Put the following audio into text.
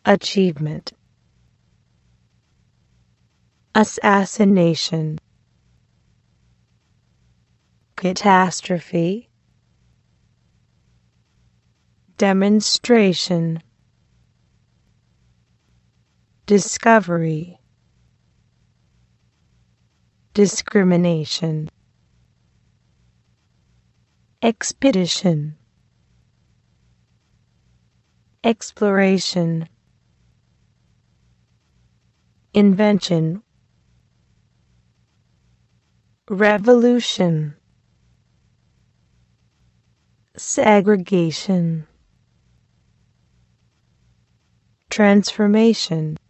achievement, assassination, catastrophe, demonstration, discovery, discrimination, expedition, exploration, invention, revolution, segregation, transformation,